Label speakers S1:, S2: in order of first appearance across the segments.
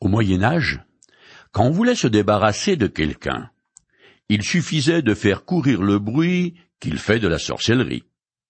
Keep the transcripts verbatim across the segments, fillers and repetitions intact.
S1: Au Moyen Âge, quand on voulait se débarrasser de quelqu'un, il suffisait de faire courir le bruit qu'il fait de la sorcellerie.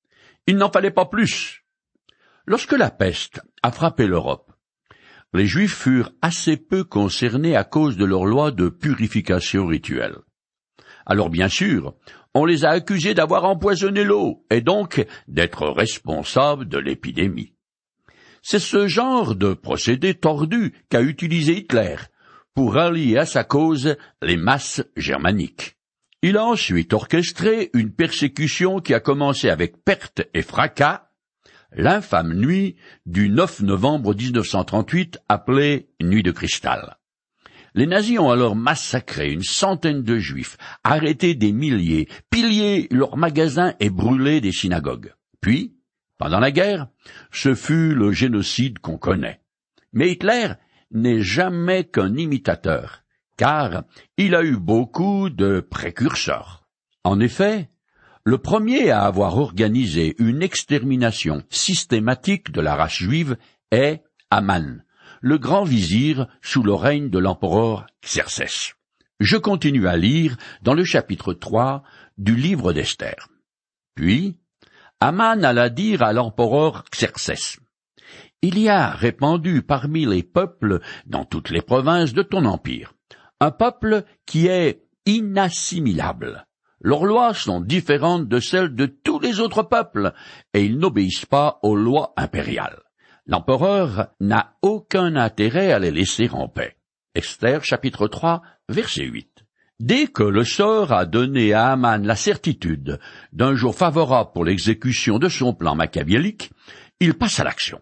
S1: Il n'en fallait pas plus. Lorsque la peste a frappé l'Europe, les Juifs furent assez peu concernés à cause de leur loi de purification rituelle. Alors bien sûr, on les a accusés d'avoir empoisonné l'eau et donc d'être responsables de l'épidémie. C'est ce genre de procédé tordu qu'a utilisé Hitler pour rallier à sa cause les masses germaniques. Il a ensuite orchestré une persécution qui a commencé avec perte et fracas, l'infâme nuit du neuf novembre dix-neuf cent trente-huit appelée Nuit de cristal. Les nazis ont alors massacré une centaine de juifs, arrêté des milliers, pillé leurs magasins et brûlé des synagogues. Puis, pendant la guerre, ce fut le génocide qu'on connaît. Mais Hitler n'est jamais qu'un imitateur, car il a eu beaucoup de précurseurs. En effet, le premier à avoir organisé une extermination systématique de la race juive est Haman, le grand vizir sous le règne de l'empereur Xerxès. Je continue à lire dans le chapitre trois du livre d'Esther. Puis, Haman alla dire à l'empereur Xerxès: « Il y a répandu parmi les peuples dans toutes les provinces de ton empire un peuple qui est inassimilable. Leurs lois sont différentes de celles de tous les autres peuples, et ils n'obéissent pas aux lois impériales. L'empereur n'a aucun intérêt à les laisser en paix. » Esther, chapitre trois, verset huit. Dès que le sort a donné à Haman la certitude d'un jour favorable pour l'exécution de son plan machiavélique, il passe à l'action.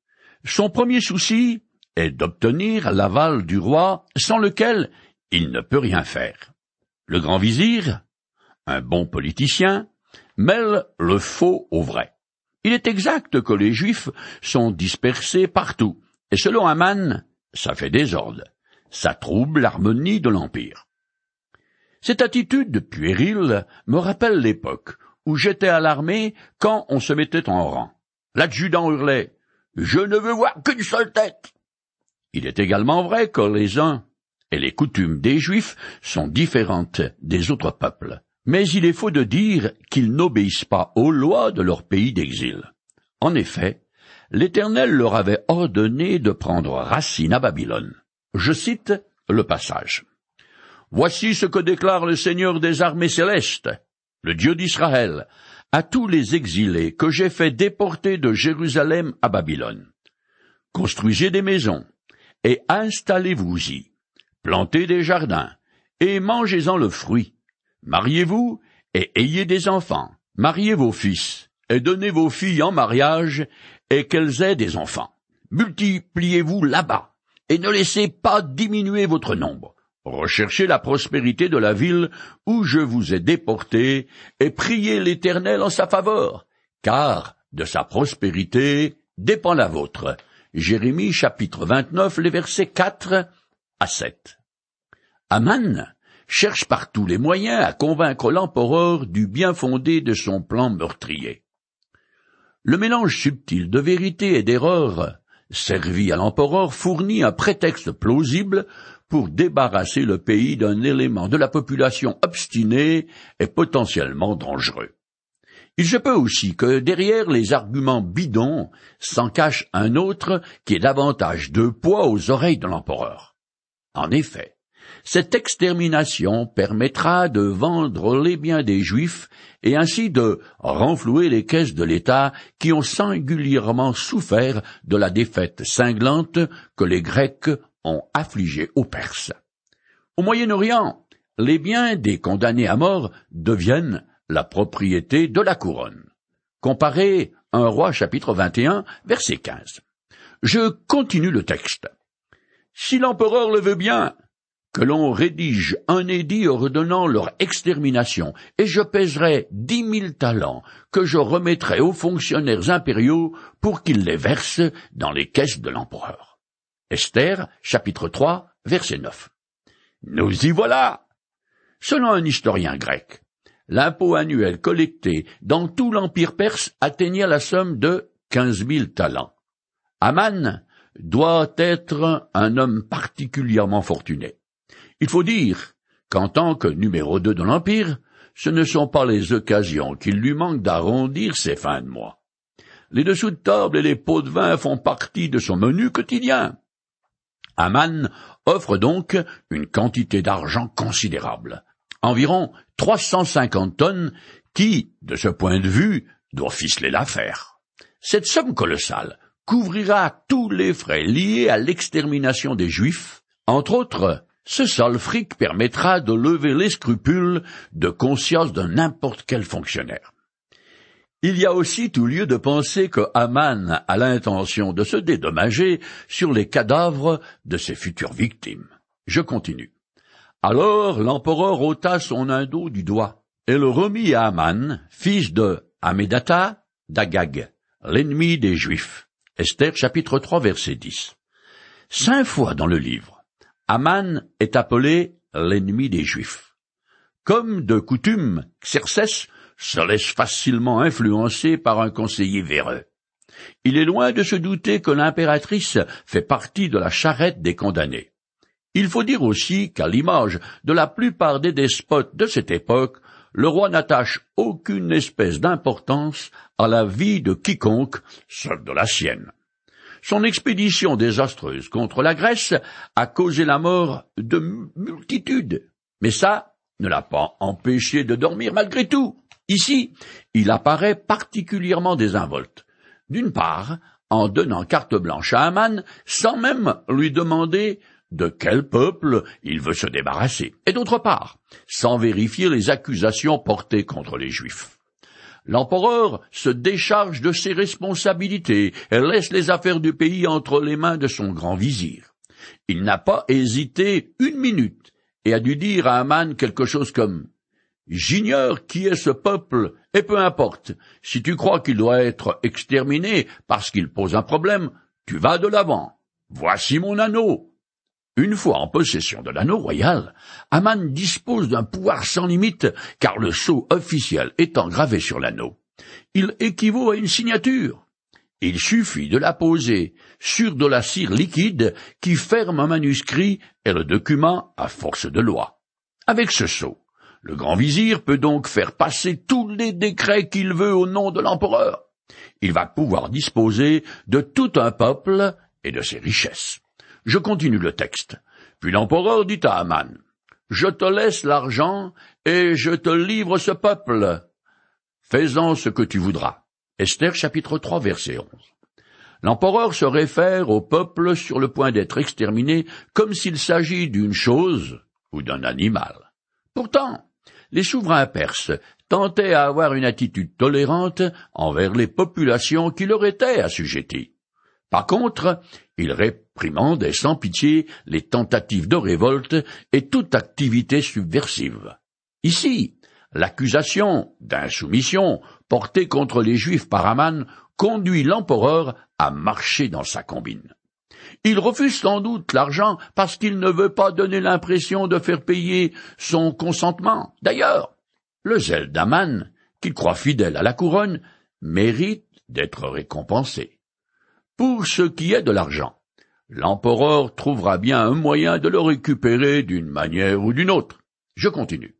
S1: Son premier souci est d'obtenir l'aval du roi, sans lequel il ne peut rien faire. Le grand vizir, un bon politicien, mêle le faux au vrai. Il est exact que les Juifs sont dispersés partout, et selon Haman, ça fait désordre. Ça trouble l'harmonie de l'Empire. Cette attitude puérile me rappelle l'époque où j'étais à l'armée quand on se mettait en rang. L'adjudant hurlait « Je ne veux voir qu'une seule tête !» Il est également vrai que les uns et les coutumes des Juifs sont différentes des autres peuples. Mais il est faux de dire qu'ils n'obéissent pas aux lois de leur pays d'exil. En effet, l'Éternel leur avait ordonné de prendre racine à Babylone. Je cite le passage. « Voici ce que déclare le Seigneur des armées célestes, le Dieu d'Israël, à tous les exilés que j'ai fait déporter de Jérusalem à Babylone. Construisez des maisons, et installez-vous-y, plantez des jardins, et mangez-en le fruit. Mariez-vous, et ayez des enfants. Mariez vos fils, et donnez vos filles en mariage, et qu'elles aient des enfants. Multipliez-vous là-bas, et ne laissez pas diminuer votre nombre. Recherchez la prospérité de la ville où je vous ai déportés, et priez l'Éternel en sa faveur, car de sa prospérité dépend la vôtre. » Jérémie chapitre vingt-neuf, les versets quatre à sept. Haman cherche par tous les moyens à convaincre l'empereur du bien fondé de son plan meurtrier. Le mélange subtil de vérité et d'erreur servi à l'empereur fournit un prétexte plausible pour débarrasser le pays d'un élément de la population obstiné et potentiellement dangereux. Il se peut aussi que derrière les arguments bidons s'en cache un autre qui est davantage de poids aux oreilles de l'empereur. En effet, cette extermination permettra de vendre les biens des Juifs et ainsi de renflouer les caisses de l'État qui ont singulièrement souffert de la défaite cinglante que les Grecs ont affligée aux Perses. Au Moyen-Orient, les biens des condamnés à mort deviennent la propriété de la couronne. Comparez un roi chapitre vingt et un, verset quinze. Je continue le texte. Si l'empereur le veut bien, que l'on rédige un édit ordonnant leur extermination, et je pèserai dix mille talents que je remettrai aux fonctionnaires impériaux pour qu'ils les versent dans les caisses de l'empereur. Esther, chapitre trois, verset neuf. Nous y voilà! Selon un historien grec, l'impôt annuel collecté dans tout l'empire perse atteignait la somme de quinze mille talents. Haman doit être un homme particulièrement fortuné. Il faut dire qu'en tant que numéro deux de l'Empire, ce ne sont pas les occasions qu'il lui manque d'arrondir ses fins de mois. Les dessous de table et les pots de vin font partie de son menu quotidien. Haman offre donc une quantité d'argent considérable, environ trois cent cinquante tonnes, qui, de ce point de vue, doit ficeler l'affaire. Cette somme colossale couvrira tous les frais liés à l'extermination des Juifs. Entre autres, ce sale fric permettra de lever les scrupules de conscience de n'importe quel fonctionnaire. Il y a aussi tout lieu de penser que Haman a l'intention de se dédommager sur les cadavres de ses futures victimes. Je continue. Alors l'empereur ôta son indo du doigt et le remit à Haman, fils de Hammédatha, d'Agag, l'ennemi des Juifs. Esther chapitre trois verset dix. Cinq fois dans le livre, Haman est appelé l'ennemi des Juifs. Comme de coutume, Xerxès se laisse facilement influencer par un conseiller véreux. Il est loin de se douter que l'impératrice fait partie de la charrette des condamnés. Il faut dire aussi qu'à l'image de la plupart des despotes de cette époque, le roi n'attache aucune espèce d'importance à la vie de quiconque, sauf de la sienne. Son expédition désastreuse contre la Grèce a causé la mort de multitudes, mais ça ne l'a pas empêché de dormir malgré tout. Ici, il apparaît particulièrement désinvolte. D'une part, en donnant carte blanche à Haman, sans même lui demander de quel peuple il veut se débarrasser, et d'autre part, sans vérifier les accusations portées contre les Juifs. L'empereur se décharge de ses responsabilités et laisse les affaires du pays entre les mains de son grand vizir. Il n'a pas hésité une minute et a dû dire à Haman quelque chose comme « J'ignore qui est ce peuple, et peu importe, si tu crois qu'il doit être exterminé parce qu'il pose un problème, tu vas de l'avant. Voici mon anneau. » Une fois en possession de l'anneau royal, Haman dispose d'un pouvoir sans limite, car le sceau officiel étant gravé sur l'anneau, il équivaut à une signature. Il suffit de la poser sur de la cire liquide qui ferme un manuscrit et le document à force de loi. Avec ce sceau, le grand vizir peut donc faire passer tous les décrets qu'il veut au nom de l'empereur. Il va pouvoir disposer de tout un peuple et de ses richesses. Je continue le texte. Puis l'empereur dit à Haman, « Je te laisse l'argent et je te livre ce peuple. Fais-en ce que tu voudras. » Esther chapitre trois verset onze. L'empereur se réfère au peuple sur le point d'être exterminé comme s'il s'agit d'une chose ou d'un animal. Pourtant, les souverains perses tentaient à avoir une attitude tolérante envers les populations qui leur étaient assujetties. Par contre, ils réprimandaient sans pitié les tentatives de révolte et toute activité subversive. Ici, l'accusation d'insoumission portée contre les Juifs par Haman conduit l'empereur à marcher dans sa combine. Il refuse sans doute l'argent parce qu'il ne veut pas donner l'impression de faire payer son consentement. D'ailleurs, le zèle d'Haman, qu'il croit fidèle à la couronne, mérite d'être récompensé. Pour ce qui est de l'argent, l'empereur trouvera bien un moyen de le récupérer d'une manière ou d'une autre. Je continue.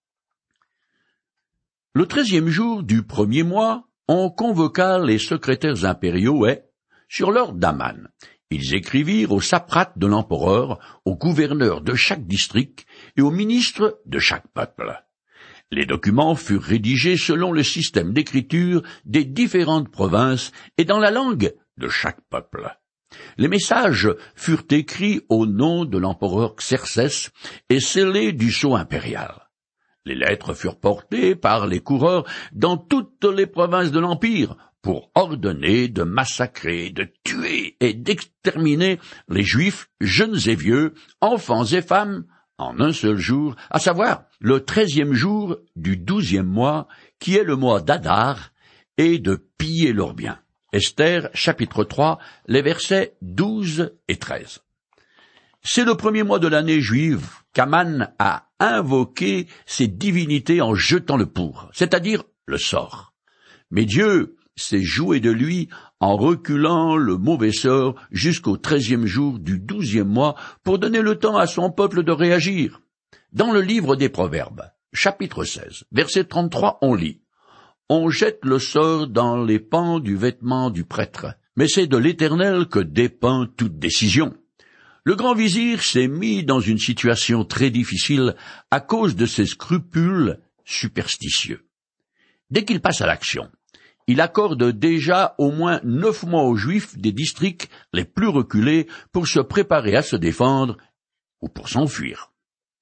S1: Le treizième jour du premier mois, on convoqua les secrétaires impériaux et, sur l'ordre d'Haman, ils écrivirent aux satrates de l'empereur, aux gouverneurs de chaque district et aux ministres de chaque peuple. Les documents furent rédigés selon le système d'écriture des différentes provinces et dans la langue de chaque peuple. Les messages furent écrits au nom de l'empereur Xerxès et scellés du sceau impérial. Les lettres furent portées par les coureurs dans toutes les provinces de l'Empire pour ordonner de massacrer, de tuer et d'exterminer les Juifs, jeunes et vieux, enfants et femmes, en un seul jour, à savoir le treizième jour du douzième mois, qui est le mois d'Adar, et de piller leurs biens. Esther, chapitre trois, les versets douze et treize. C'est le premier mois de l'année juive qu'Haman a invoqué ses divinités en jetant le pour, c'est-à-dire le sort. Mais Dieu s'est joué de lui en reculant le mauvais sort jusqu'au treizième jour du douzième mois pour donner le temps à son peuple de réagir. Dans le livre des Proverbes, chapitre seize, verset trente-trois, on lit « On jette le sort dans les pans du vêtement du prêtre, mais c'est de l'Éternel que dépend toute décision. » Le grand vizir s'est mis dans une situation très difficile à cause de ses scrupules superstitieux. Dès qu'il passe à l'action, il accorde déjà au moins neuf mois aux Juifs des districts les plus reculés pour se préparer à se défendre ou pour s'enfuir.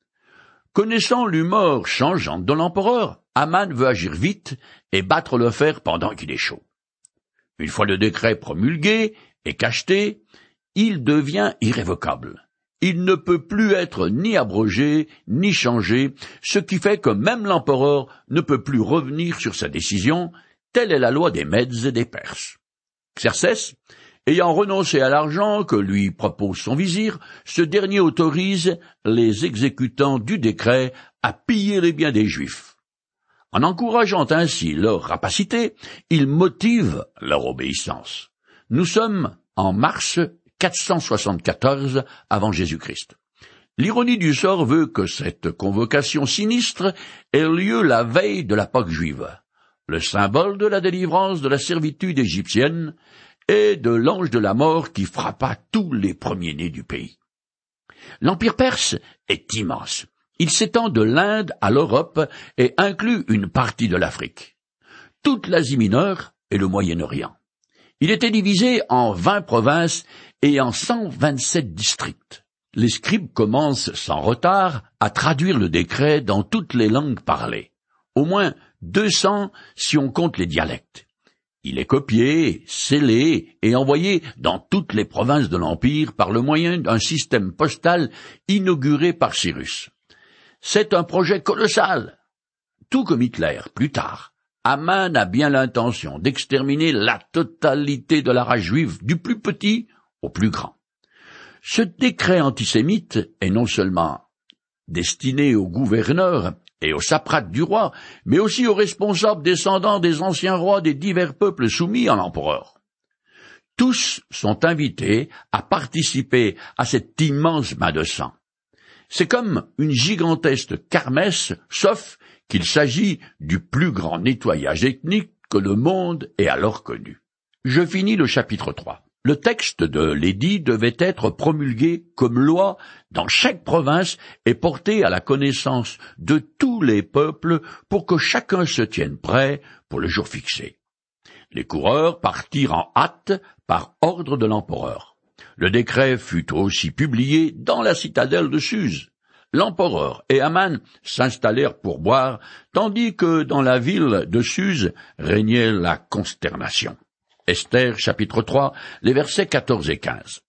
S1: Connaissant l'humeur changeante de l'empereur, Aman veut agir vite et battre le fer pendant qu'il est chaud. Une fois le décret promulgué et cacheté, il devient irrévocable. Il ne peut plus être ni abrogé, ni changé, ce qui fait que même l'empereur ne peut plus revenir sur sa décision. Telle est la loi des Mèdes et des Perses. Xerxès, ayant renoncé à l'argent que lui propose son vizir, ce dernier autorise les exécutants du décret à piller les biens des Juifs. En encourageant ainsi leur rapacité, il motive leur obéissance. Nous sommes en mars quatre cent soixante-quatorze avant Jésus-Christ. L'ironie du sort veut que cette convocation sinistre ait lieu la veille de la Pâque juive, le symbole de la délivrance de la servitude égyptienne et de l'ange de la mort qui frappa tous les premiers-nés du pays. L'Empire perse est immense. Il s'étend de l'Inde à l'Europe et inclut une partie de l'Afrique, toute l'Asie mineure et le Moyen-Orient. Il était divisé en vingt provinces et en cent vingt-sept districts. Les scribes commencent sans retard à traduire le décret dans toutes les langues parlées, au moins deux cents si on compte les dialectes. Il est copié, scellé et envoyé dans toutes les provinces de l'Empire par le moyen d'un système postal inauguré par Cyrus. C'est un projet colossal. Tout comme Hitler, plus tard, Aman a bien l'intention d'exterminer la totalité de la race juive, du plus petit au plus grand. Ce décret antisémite est non seulement destiné aux gouverneurs et aux satrates du roi, mais aussi aux responsables descendants des anciens rois des divers peuples soumis à l'empereur. Tous sont invités à participer à cette immense bain de sang. C'est comme une gigantesque kermesse, sauf qu'il s'agit du plus grand nettoyage ethnique que le monde ait alors connu. Je finis le chapitre trois. Le texte de l'édit devait être promulgué comme loi dans chaque province et porté à la connaissance de tous les peuples pour que chacun se tienne prêt pour le jour fixé. Les coureurs partirent en hâte par ordre de l'empereur. Le décret fut aussi publié dans la citadelle de Suse. L'empereur et Aman s'installèrent pour boire, tandis que dans la ville de Suse régnait la consternation. Esther, chapitre trois, les versets quatorze et quinze.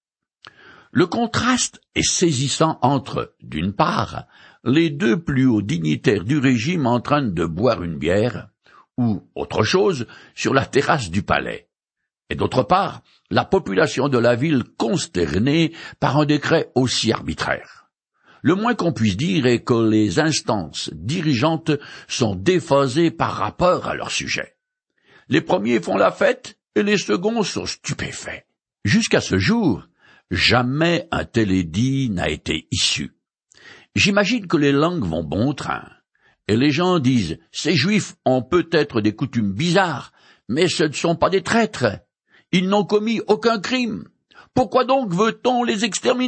S1: Le contraste est saisissant entre, d'une part, les deux plus hauts dignitaires du régime en train de boire une bière, ou autre chose, sur la terrasse du palais, et d'autre part, la population de la ville consternée par un décret aussi arbitraire. Le moins qu'on puisse dire est que les instances dirigeantes sont déphasées par rapport à leur sujet. Les premiers font la fête, et les seconds sont stupéfaits. Jusqu'à ce jour, jamais un tel édit n'a été issu. J'imagine que les langues vont bon train, et les gens disent « Ces Juifs ont peut-être des coutumes bizarres, mais ce ne sont pas des traîtres. Ils n'ont commis aucun crime. Pourquoi donc veut-on les exterminer ?»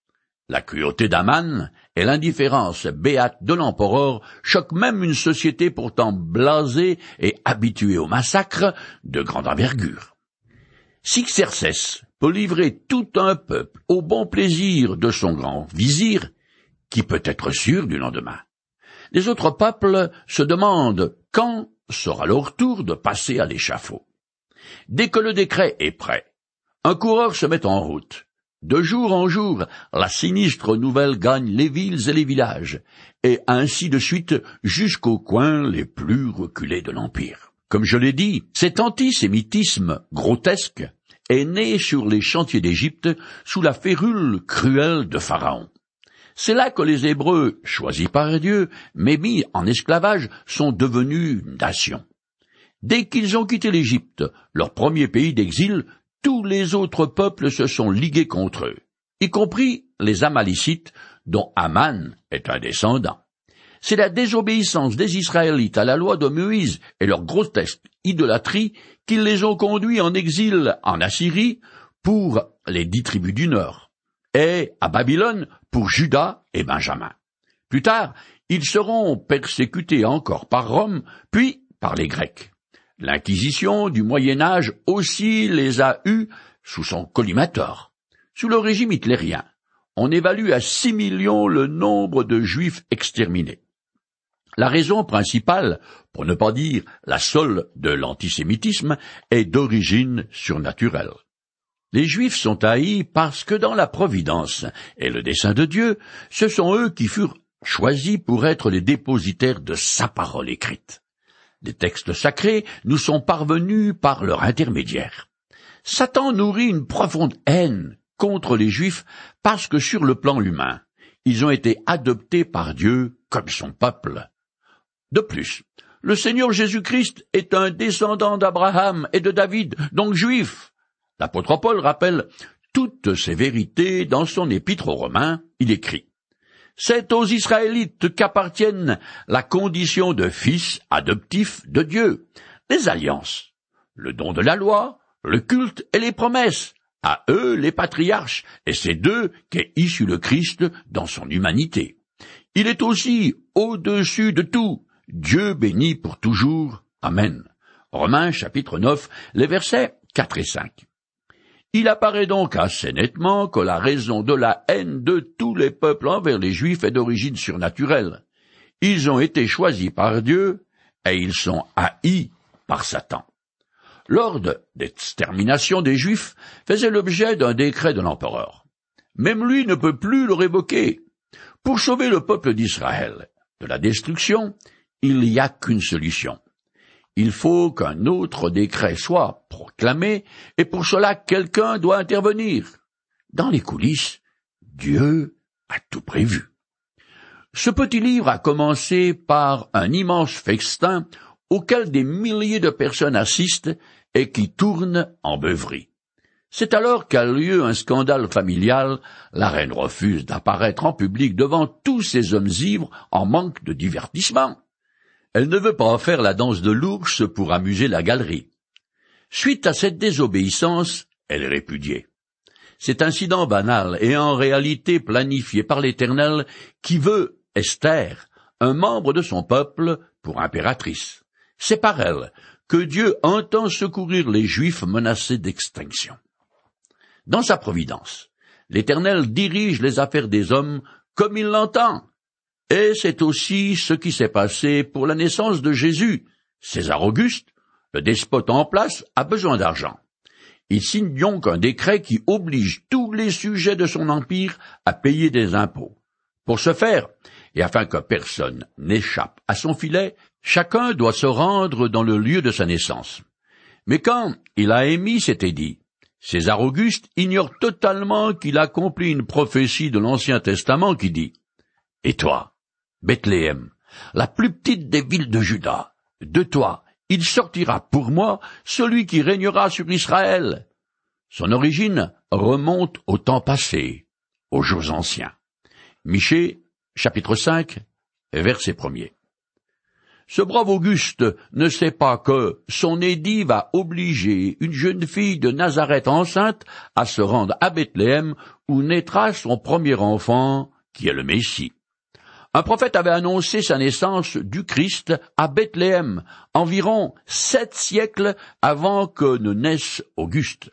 S1: La cruauté d'Aman et l'indifférence béate de l'empereur choquent même une société pourtant blasée et habituée au massacre de grande envergure. Si Xerxès peut livrer tout un peuple au bon plaisir de son grand vizir, qui peut être sûr du lendemain? Les autres peuples se demandent quand sera leur tour de passer à l'échafaud. Dès que le décret est prêt, un coureur se met en route. De jour en jour, la sinistre nouvelle gagne les villes et les villages, et ainsi de suite jusqu'aux coins les plus reculés de l'Empire. Comme je l'ai dit, cet antisémitisme grotesque est né sur les chantiers d'Égypte sous la férule cruelle de Pharaon. C'est là que les Hébreux, choisis par Dieu, mais mis en esclavage, sont devenus une nation. Dès qu'ils ont quitté l'Égypte, leur premier pays d'exil, tous les autres peuples se sont ligués contre eux, y compris les Amalécites, dont Aman est un descendant. C'est la désobéissance des Israélites à la loi de Moïse et leur grotesque idolâtrie qui les ont conduits en exil en Assyrie pour les dix tribus du Nord, et à Babylone pour Juda et Benjamin. Plus tard, ils seront persécutés encore par Rome, puis par les Grecs. L'Inquisition du Moyen Âge aussi les a eus sous son collimateur. Sous le régime hitlérien, on évalue à six millions le nombre de Juifs exterminés. La raison principale, pour ne pas dire la seule, de l'antisémitisme est d'origine surnaturelle. Les Juifs sont haïs parce que dans la providence et le dessein de Dieu, ce sont eux qui furent choisis pour être les dépositaires de sa parole écrite. Des textes sacrés nous sont parvenus par leur intermédiaire. Satan nourrit une profonde haine contre les Juifs parce que sur le plan humain, ils ont été adoptés par Dieu comme son peuple. De plus, le Seigneur Jésus-Christ est un descendant d'Abraham et de David, donc juif. L'apôtre Paul rappelle toutes ces vérités dans son épître aux Romains. Il écrit « C'est aux Israélites qu'appartiennent la condition de fils adoptifs de Dieu, les alliances, le don de la loi, le culte et les promesses, à eux les patriarches, et c'est d'eux qu'est issu le Christ dans son humanité. Il est aussi au-dessus de tout, Dieu béni pour toujours. Amen. » Romains chapitre neuf, les versets quatre et cinq. Il apparaît donc assez nettement que la raison de la haine de tous les peuples envers les Juifs est d'origine surnaturelle. Ils ont été choisis par Dieu et ils sont haïs par Satan. L'ordre d'extermination des Juifs faisait l'objet d'un décret de l'empereur. Même lui ne peut plus le révoquer. Pour sauver le peuple d'Israël de la destruction, il n'y a qu'une solution. Il faut qu'un autre décret soit proclamé, et pour cela quelqu'un doit intervenir. Dans les coulisses, Dieu a tout prévu. Ce petit livre a commencé par un immense festin auquel des milliers de personnes assistent et qui tourne en beuverie. C'est alors qu'a lieu un scandale familial. La reine refuse d'apparaître en public devant tous ces hommes ivres en manque de divertissement. Elle ne veut pas faire la danse de l'ours pour amuser la galerie. Suite à cette désobéissance, elle est répudiée. Cet incident banal est en réalité planifié par l'Éternel qui veut Esther, un membre de son peuple, pour impératrice. C'est par elle que Dieu entend secourir les Juifs menacés d'extinction. Dans sa providence, l'Éternel dirige les affaires des hommes comme il l'entend. Et c'est aussi ce qui s'est passé pour la naissance de Jésus. César Auguste, le despote en place, a besoin d'argent. Il signe donc un décret qui oblige tous les sujets de son empire à payer des impôts. Pour ce faire, et afin que personne n'échappe à son filet, chacun doit se rendre dans le lieu de sa naissance. Mais quand il a émis cet édit, César Auguste ignore totalement qu'il accomplit une prophétie de l'Ancien Testament qui dit « Et toi, Bethléem, la plus petite des villes de Juda, de toi, il sortira pour moi celui qui régnera sur Israël. » Son origine remonte au temps passé, aux jours anciens. Michée, chapitre cinq, verset premier. Ce brave Auguste ne sait pas que son édit va obliger une jeune fille de Nazareth enceinte à se rendre à Bethléem où naîtra son premier enfant, qui est le Messie. Un prophète avait annoncé sa naissance du Christ à Bethléem, environ sept siècles avant que ne naisse Auguste.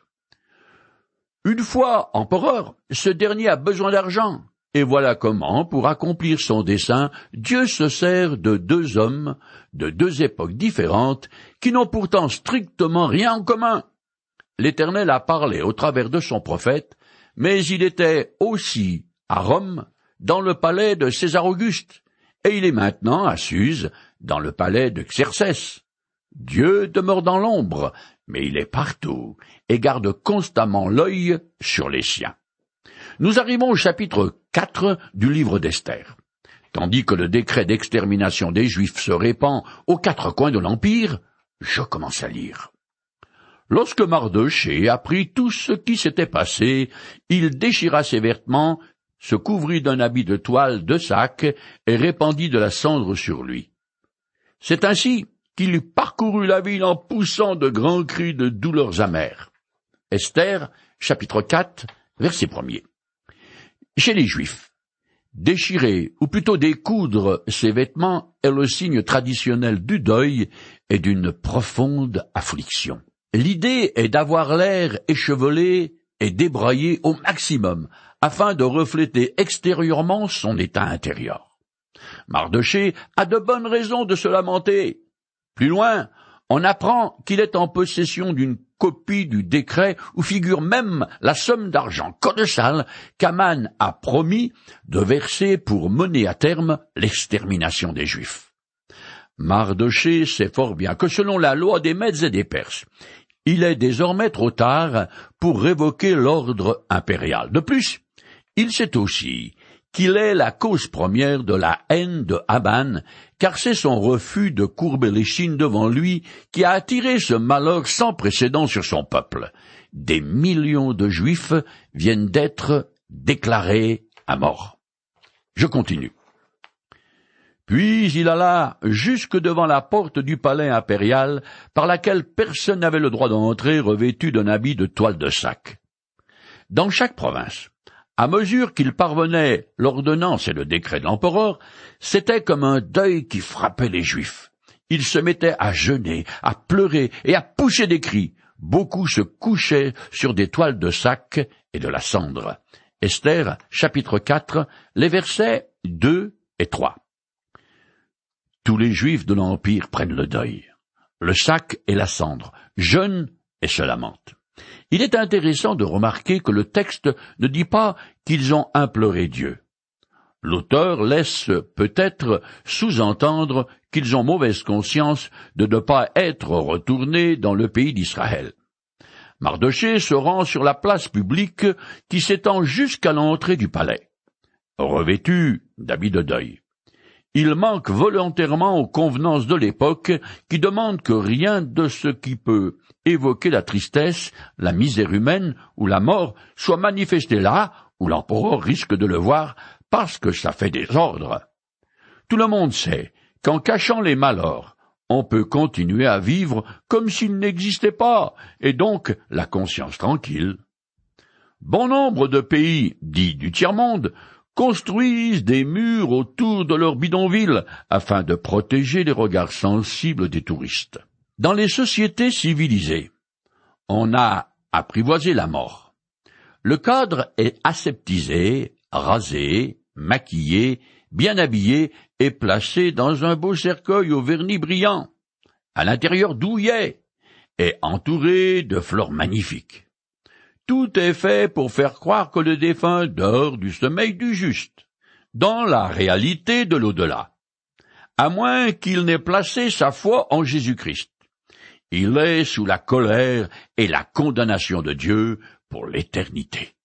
S1: Une fois empereur, ce dernier a besoin d'argent, et voilà comment, pour accomplir son dessein, Dieu se sert de deux hommes, de deux époques différentes, qui n'ont pourtant strictement rien en commun. L'Éternel a parlé au travers de son prophète, mais il était aussi à Rome, dans le palais de César Auguste, et il est maintenant à Suse, dans le palais de Xerxès. Dieu demeure dans l'ombre, mais il est partout, et garde constamment l'œil sur les siens. Nous arrivons au chapitre quatre du livre d'Esther. Tandis que le décret d'extermination des Juifs se répand aux quatre coins de l'Empire, Je commence à lire. Lorsque Mardochée apprit tout ce qui s'était passé, il déchira ses vêtements, se couvrit d'un habit de toile de sac et répandit de la cendre sur lui. C'est ainsi qu'il parcourut la ville en poussant de grands cris de douleurs amères. Esther, chapitre quatre, verset premier. Chez les Juifs, déchirer, ou plutôt découdre ses vêtements est le signe traditionnel du deuil et d'une profonde affliction. L'idée est d'avoir l'air échevelé et débraillé au maximum, afin de refléter extérieurement son état intérieur. Mardochée a de bonnes raisons de se lamenter. Plus loin, on apprend qu'il est en possession d'une copie du décret où figure même la somme d'argent colossale qu'Aman a promis de verser pour mener à terme l'extermination des Juifs. Mardochée sait fort bien que selon la loi des Mèdes et des Perses, il est désormais trop tard pour révoquer l'ordre impérial. De plus, il sait aussi qu'il est la cause première de la haine de Aman, car c'est son refus de courber l'échine devant lui qui a attiré ce malheur sans précédent sur son peuple. Des millions de Juifs viennent d'être déclarés à mort. Je continue. Puis il alla jusque devant la porte du palais impérial, par laquelle personne n'avait le droit d'entrer revêtu d'un habit de toile de sac. Dans chaque province, à mesure qu'il parvenait l'ordonnance et le décret de l'empereur, c'était comme un deuil qui frappait les Juifs. Ils se mettaient à jeûner, à pleurer et à pousser des cris. Beaucoup se couchaient sur des toiles de sac et de la cendre. Esther, chapitre quatre, les versets deux et trois. Tous les Juifs de l'Empire prennent le deuil, le sac et la cendre, jeûnent et se lamentent. Il est intéressant de remarquer que le texte ne dit pas qu'ils ont imploré Dieu. L'auteur laisse peut-être sous-entendre qu'ils ont mauvaise conscience de ne pas être retournés dans le pays d'Israël. Mardochée se rend sur la place publique qui s'étend jusqu'à l'entrée du palais, revêtu d'habits de deuil. Il manque volontairement aux convenances de l'époque qui demandent que rien de ce qui peut évoquer la tristesse, la misère humaine ou la mort soit manifesté là où l'empereur risque de le voir parce que ça fait désordre. Tout le monde sait qu'en cachant les malheurs, on peut continuer à vivre comme s'ils n'existaient pas, et donc la conscience tranquille. Bon nombre de pays dits du tiers-monde construisent des murs autour de leurs bidonvilles afin de protéger les regards sensibles des touristes. Dans les sociétés civilisées, on a apprivoisé la mort. Le cadre est aseptisé, rasé, maquillé, bien habillé et placé dans un beau cercueil au vernis brillant, à l'intérieur douillet et entouré de fleurs magnifiques. Tout est fait pour faire croire que le défunt dort du sommeil du juste, dans la réalité de l'au-delà, à moins qu'il n'ait placé sa foi en Jésus-Christ. Il est sous la colère et la condamnation de Dieu pour l'éternité.